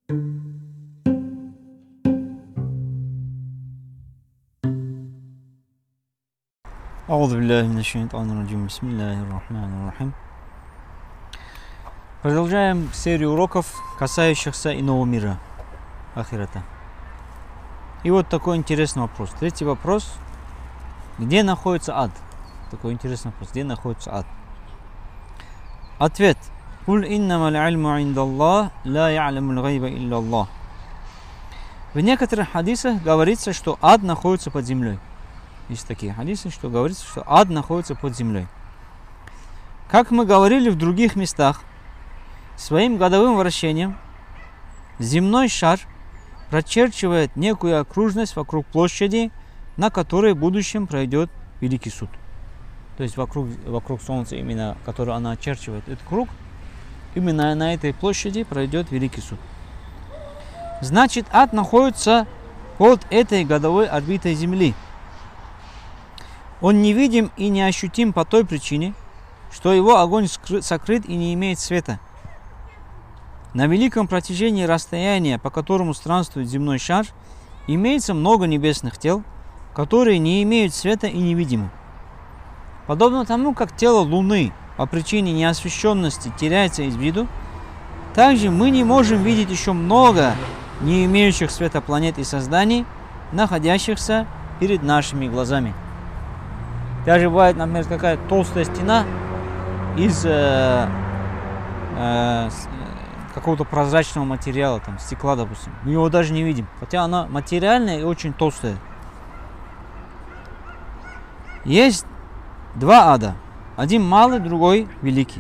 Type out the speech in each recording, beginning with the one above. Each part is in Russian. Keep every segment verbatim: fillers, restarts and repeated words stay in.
Аузу билляхи минаш шайтанир раджим. Бисмиллахир рахманир рахим. Продолжаем серию уроков, касающихся иного мира, ахирата. И вот такой интересный вопрос. Третий вопрос. Где находится ад? Такой интересный вопрос. Где находится ад? Ответ. Куль иннамал ильму индаллах, ла я'ламул гайба илляллах. В некоторых хадисах говорится, что ад находится под землей. Есть такие хадисы, что говорится, что ад находится под землей. Как мы говорили в других местах, своим годовым вращением земной шар прочерчивает некую окружность вокруг площади, на которой в будущем пройдет Великий суд. То есть вокруг, вокруг Солнца, именно которую она очерчивает этот круг, именно на этой площади пройдет Великий суд. Значит, ад находится под этой годовой орбитой Земли. Он невидим и неощутим по той причине, что его огонь сокрыт и не имеет света. На великом протяжении расстояния, по которому странствует земной шар, имеется много небесных тел, которые не имеют света и невидимы. Подобно тому, как тело Луны по причине неосвещенности теряется из виду, также мы не можем видеть еще много не имеющих света планет и созданий, находящихся перед нашими глазами. Даже бывает, например, какая-то толстая стена из э, э, какого-то прозрачного материала, там, стекла, допустим. Мы его даже не видим, хотя она материальная и очень толстая. Есть два ада. Один малый, другой великий.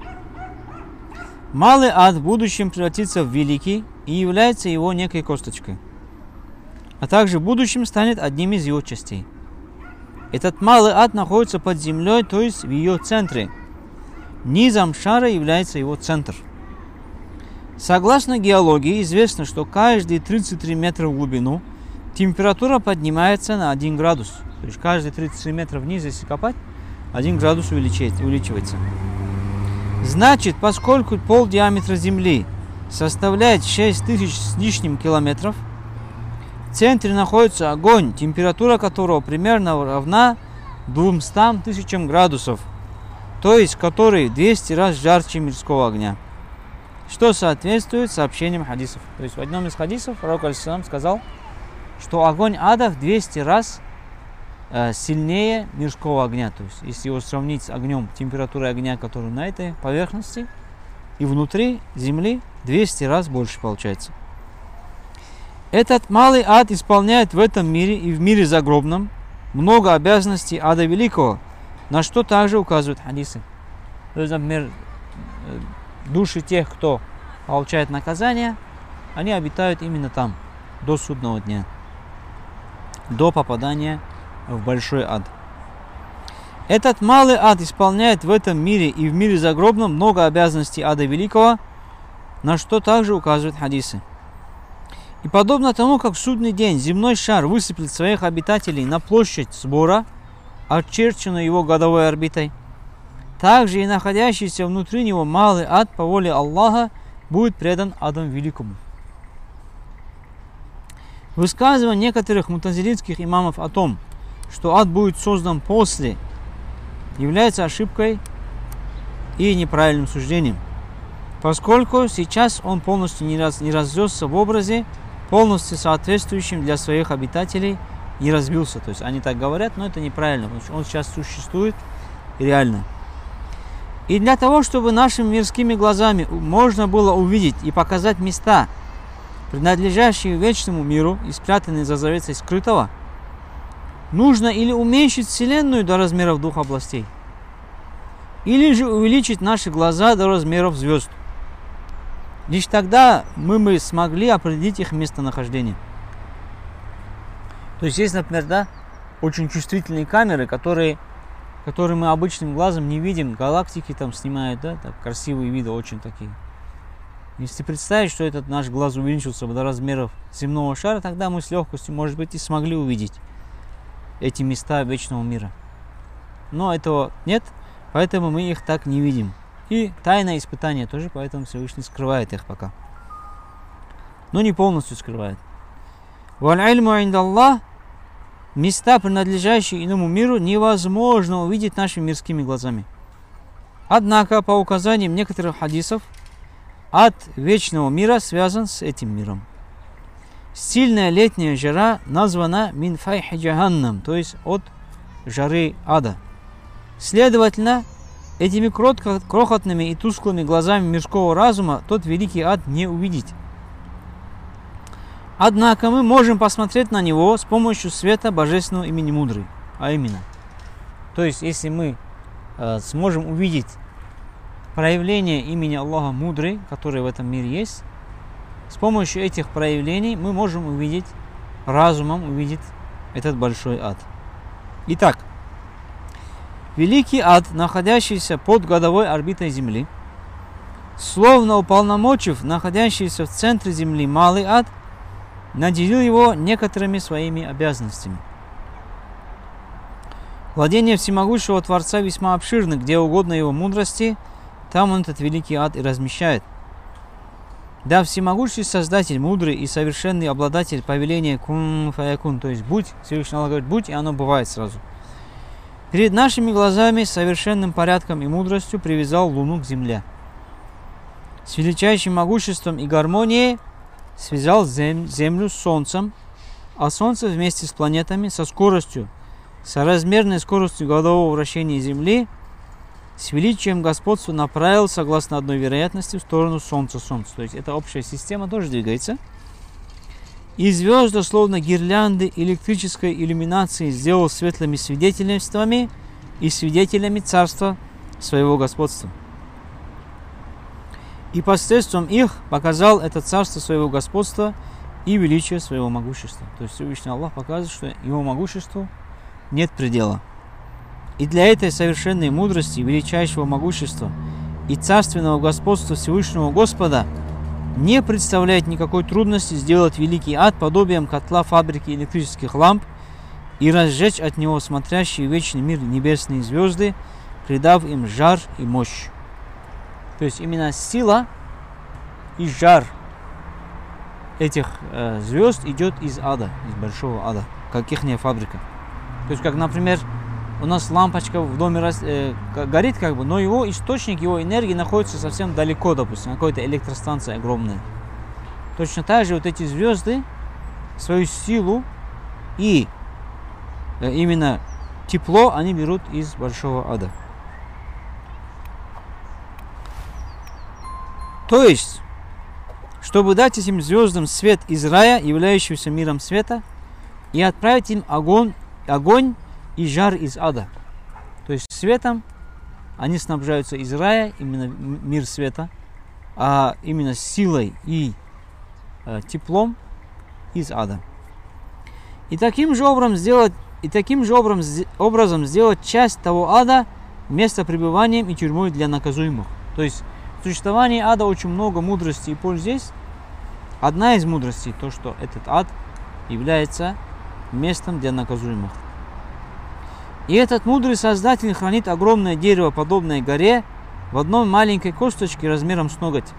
Малый ад в будущем превратится в великий и является его некой косточкой. А также в будущем станет одним из его частей. Этот малый ад находится под землей, то есть в ее центре. Низом шара является его центр. Согласно геологии, известно, что каждые тридцать три метра в глубину температура поднимается на один градус. То есть каждые тридцать три метра вниз, если копать, один градус увеличивается. Значит, поскольку пол диаметра Земли составляет шесть тысяч с лишним километров, в центре находится огонь, температура которого примерно равна двумстам тысячам градусов, то есть который двести раз жарче мирского огня, что соответствует сообщениям хадисов. То есть в одном из хадисов пророк алейхиссалям сказал, что огонь ада в двести раз э, сильнее мирского огня. То есть если его сравнить с огнем, температурой огня, который на этой поверхности, и внутри земли двести раз больше получается. Этот малый ад исполняет в этом мире и в мире загробном много обязанностей ада великого, на что также указывают хадисы. То есть, например, души тех, кто получает наказание, они обитают именно там, до судного дня, до попадания в большой ад. Этот малый ад исполняет в этом мире и в мире загробном много обязанностей ада великого, на что также указывают хадисы. И подобно тому, как в судный день земной шар высыплет своих обитателей на площадь сбора, очерченную его годовой орбитой, также и находящийся внутри него малый ад по воле Аллаха будет предан аду великому. Высказывание некоторых мутазилитских имамов о том, что ад будет создан после, является ошибкой и неправильным суждением, поскольку сейчас он полностью не, раз, не разросся в образе, полностью соответствующим для своих обитателей, не развился. То есть они так говорят, но это неправильно, потому что он сейчас существует реально. И для того, чтобы нашими мирскими глазами можно было увидеть и показать места, принадлежащие вечному миру и спрятанные за завесой скрытого, нужно или уменьшить Вселенную до размеров двух областей, или же увеличить наши глаза до размеров звезд. Лишь тогда мы, мы смогли определить их местонахождение. То есть есть, например, да, очень чувствительные камеры, которые, которые мы обычным глазом не видим. Галактики там снимают, да, так, красивые виды очень такие. Если представить, что этот наш глаз увеличился до размеров земного шара, тогда мы с легкостью, может быть, и смогли увидеть эти места вечного мира. Но этого нет, поэтому мы их так не видим. И тайное испытание тоже, поэтому Всевышний скрывает их пока. но не полностью скрывает. Валь-ильму индаллах, места, принадлежащие иному миру, невозможно увидеть нашими мирскими глазами. Однако, по указаниям некоторых хадисов, ад вечного мира связан с этим миром. Сильная летняя жара названа мин файхи джаханнам, то есть от жары ада. Следовательно, этими крохотными и тусклыми глазами мирского разума тот великий ад не увидеть. Однако мы можем посмотреть на него с помощью света божественного имени Мудрый, а именно, то есть если мы э, сможем увидеть проявление имени Аллаха Мудрый, которое в этом мире есть, с помощью этих проявлений мы можем увидеть, разумом увидеть этот большой ад. Итак, великий ад, находящийся под годовой орбитой Земли, словно уполномочив находящийся в центре Земли малый ад, наделил его некоторыми своими обязанностями. Владение всемогущего Творца весьма обширно, где угодно его мудрости, там он этот великий ад и размещает. Да, всемогущий Создатель, мудрый и совершенный обладатель повеления кун фаякун, то есть будь, Всевышний Аллах говорит будь, и оно бывает сразу. Перед нашими глазами совершенным порядком и мудростью привязал Луну к Земле. С величайшим могуществом и гармонией связал Землю с Солнцем, а Солнце вместе с планетами со скоростью, соразмерной скоростью годового вращения Земли, с величием господства направил, согласно одной вероятности, в сторону Солнца. Солнца. То есть эта общая система тоже двигается. И звезды, словно гирлянды электрической иллюминации, сделал светлыми свидетельствами и свидетелями царства своего господства. И посредством их показал это царство своего господства и величие своего могущества. То есть Всевышний Аллах показывает, что его могуществу нет предела. И для этой совершенной мудрости, величайшего могущества и царственного господства Всевышнего Господа не представляет никакой трудности сделать великий ад подобием котла фабрики электрических ламп и разжечь от него смотрящие в вечный мир небесные звезды, придав им жар и мощь. То есть именно сила и жар этих э, звезд идет из ада, из большого ада, как ихняя фабрика. То есть, как, например, у нас лампочка в доме э, горит, как бы, но его источник, его энергии находится совсем далеко, допустим, какой-то электростанция огромная. Точно так же вот эти звезды свою силу и э, именно тепло они берут из большого ада. То есть, чтобы дать этим звездам свет из рая, являющегося миром света, и отправить им огонь, огонь и жар из ада. То есть светом они снабжаются из рая, именно мир света, а именно силой и э, теплом из ада. И таким же образом сделать, и таким же образом, образом сделать часть того ада место пребыванием и тюрьмой для наказуемых. То есть в существовании ада очень много мудрости и пользы здесь. Одна из мудростей то, что этот ад является местом для наказуемых. И этот мудрый Создатель хранит огромное дерево, подобное горе, в одной маленькой косточке размером с ноготь.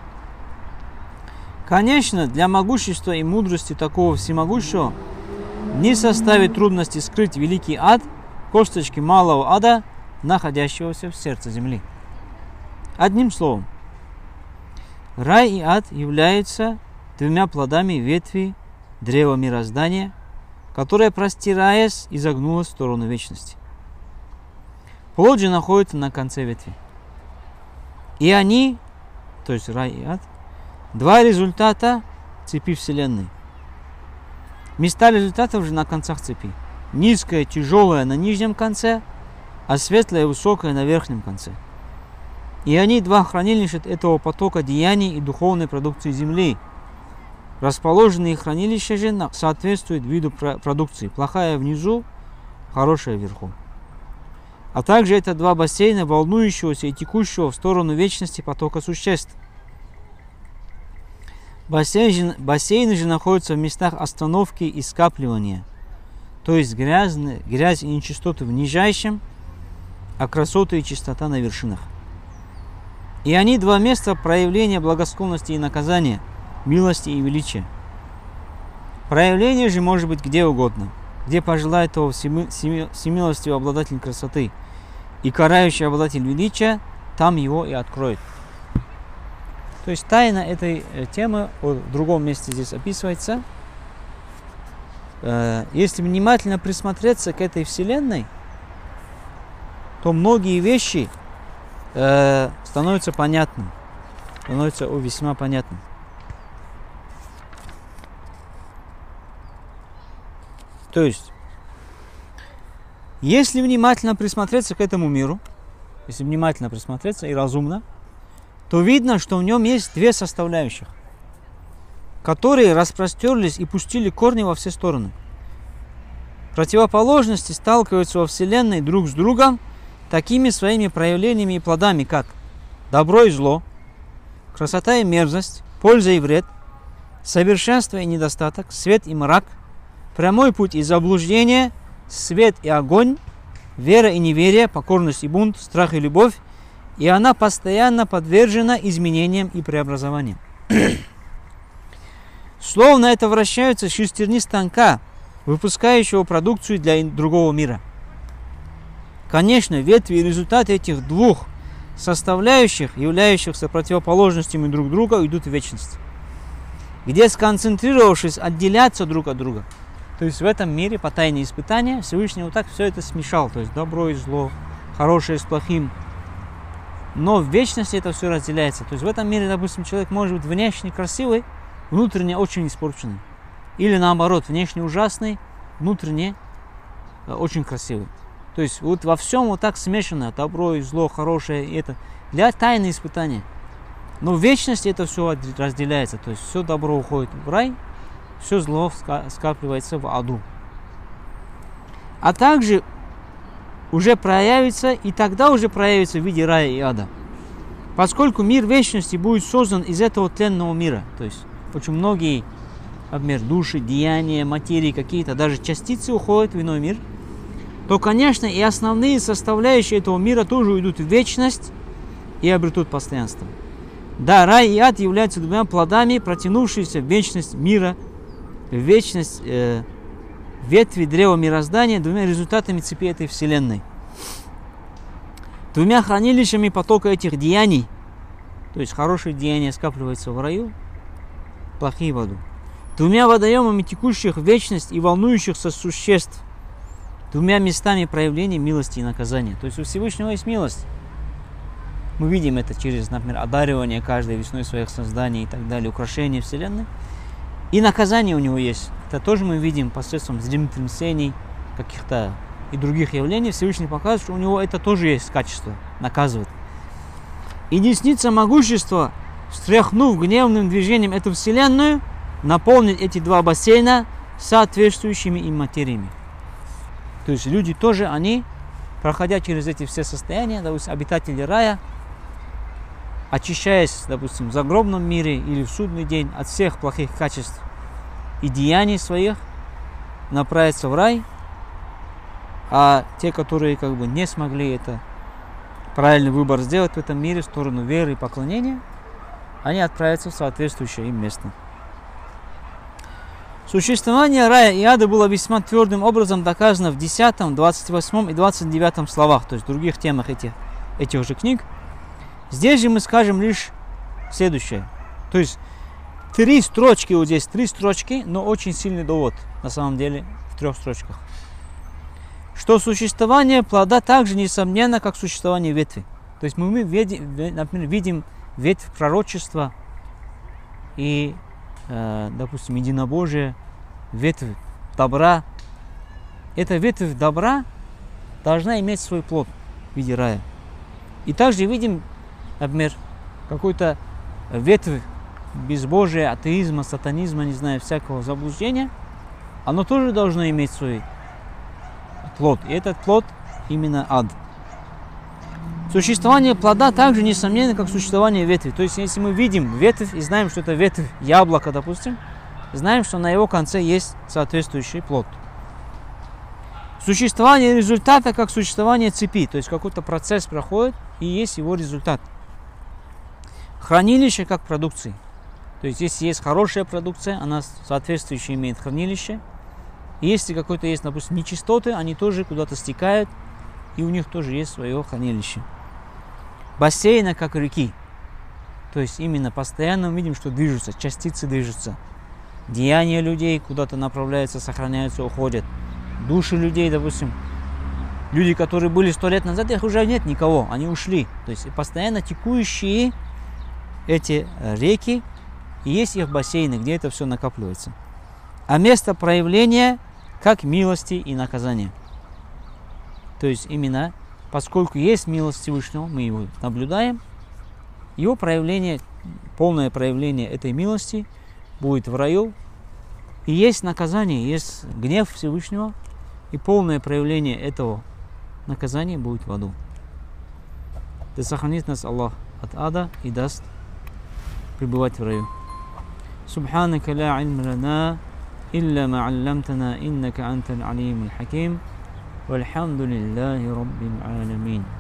Конечно, для могущества и мудрости такого всемогущего не составит трудности скрыть великий ад, косточки малого ада, находящегося в сердце земли. Одним словом, рай и ад являются двумя плодами ветви древа мироздания, которая, простираясь, изогнулась в сторону вечности. Плод же находится на конце ветви. И они, то есть рай и ад, два результата цепи Вселенной. Места результатов же на концах цепи. Низкое, тяжелое на нижнем конце, а светлое и высокое на верхнем конце. И они два хранилища этого потока деяний и духовной продукции земли. Расположенные хранилища же соответствуют виду продукции. Плохая внизу, хорошая вверху. А также это два бассейна волнующегося и текущего в сторону вечности потока существ. Бассейны, бассейны же находятся в местах остановки и скапливания. То есть грязь, грязь и нечистоты в нижайшем, а красоты и чистота на вершинах. И они два места проявления благосклонности и наказания, милости и величия. Проявление же может быть где угодно, где пожелает того всемилостивый обладатель красоты и карающий обладатель величия, там его и откроет. То есть тайна этой темы в другом месте здесь описывается. Если внимательно присмотреться к этой вселенной, то многие вещи становятся понятными, становятся весьма понятными. То есть, если внимательно присмотреться к этому миру, если внимательно присмотреться и разумно, то видно, что в нем есть две составляющих, которые распростерлись и пустили корни во все стороны. Противоположности сталкиваются во Вселенной друг с другом такими своими проявлениями и плодами, как добро и зло, красота и мерзость, польза и вред, совершенство и недостаток, свет и мрак, прямой путь и заблуждение, свет и огонь, вера и неверие, покорность и бунт, страх и любовь, и она постоянно подвержена изменениям и преобразованиям. Словно это вращаются шестерни станка, выпускающего продукцию для другого мира. Конечно, ветви и результаты этих двух составляющих, являющихся противоположностями друг друга, идут в вечность, где, сконцентрировавшись, отделятся друг от друга. То есть в этом мире по тайне испытания Всевышний вот так все это смешал, то есть добро и зло, хорошее с плохим. Но в вечности это все разделяется. То есть в этом мире, допустим, человек может быть внешне красивый, внутренне очень испорченный. Или наоборот, внешне ужасный, внутренне очень красивый. То есть вот во всем вот так смешано, добро и зло, хорошее, и это для тайны испытания. Но в вечности это все разделяется. То есть все добро уходит в рай, все зло скапливается в аду. А также уже проявится, и тогда уже проявится в виде рая и ада. Поскольку мир вечности будет создан из этого тленного мира, то есть очень многие, например, души, деяния, материи какие-то, даже частицы уходят в иной мир, то, конечно, и основные составляющие этого мира тоже уйдут в вечность и обретут постоянство. Да, рай и ад являются двумя плодами, протянувшиеся в вечность мира, в вечность э, ветви древа мироздания, двумя результатами цепи этой вселенной. Двумя хранилищами потока этих деяний, то есть хорошие деяния скапливаются в раю, плохие в аду. Двумя водоемами текущих в вечность и волнующихся существ, двумя местами проявления милости и наказания. То есть у Всевышнего есть милость. Мы видим это через, например, одаривание каждой весной своих созданий и так далее, украшение вселенной. И наказание у него есть. Это тоже мы видим посредством землетрясений, каких-то и других явлений. Всевышний показывает, что у него это тоже есть качество, наказывает. И десница могущества, встряхнув гневным движением эту вселенную, наполнит эти два бассейна соответствующими им материями. То есть люди тоже, они, проходя через эти все состояния, допустим, обитатели рая, очищаясь, допустим, в загробном мире или в судный день от всех плохих качеств и деяний своих, направятся в рай, а те, которые как бы не смогли это правильный выбор сделать в этом мире в сторону веры и поклонения, они отправятся в соответствующее им место. Существование рая и ада было весьма твердым образом доказано в десятом, двадцать восьмом и двадцать девятом словах, то есть в других темах этих, этих же книг. Здесь же мы скажем лишь следующее. То есть три строчки, вот здесь три строчки, но очень сильный довод на самом деле в трех строчках. Что существование плода также несомненно, как существование ветви. То есть мы, видим, например, видим ветвь пророчества и, э, допустим, единобожие, ветвь добра. Эта ветвь добра должна иметь свой плод в виде рая. И также видим, например, какую-то ветвь безбожия, атеизма, сатанизма, не знаю, всякого заблуждения, оно тоже должно иметь свой плод. И этот плод именно ад. Существование плода также несомненно, как существование ветви. То есть, если мы видим ветвь и знаем, что это ветвь яблока, допустим, знаем, что на его конце есть соответствующий плод. Существование результата, как существование цепи. То есть, какой-то процесс проходит, и есть его результат. Хранилище, как продукции. То есть, если есть хорошая продукция, она соответствующее имеет хранилище. И если какой-то есть, допустим, нечистоты, они тоже куда-то стекают, и у них тоже есть свое хранилище. Бассейны, как реки. То есть, именно постоянно мы видим, что движутся, частицы движутся. Деяния людей куда-то направляются, сохраняются, уходят. Души людей, допустим, люди, которые были сто лет назад, их уже нет никого, они ушли. То есть, постоянно текущие эти реки, и есть их бассейны, где это все накапливается. А место проявления как милости и наказания. То есть именно, поскольку есть милость Всевышнего, мы его наблюдаем, его проявление, полное проявление этой милости будет в раю. И есть наказание, есть гнев Всевышнего, и полное проявление этого наказания будет в аду. Да сохранит нас Аллах от ада и даст пребывать в раю. سبحانك لا علم لنا إلا ما علمتنا إنك أنت العليم الحكيم والحمد لله رب العالمين.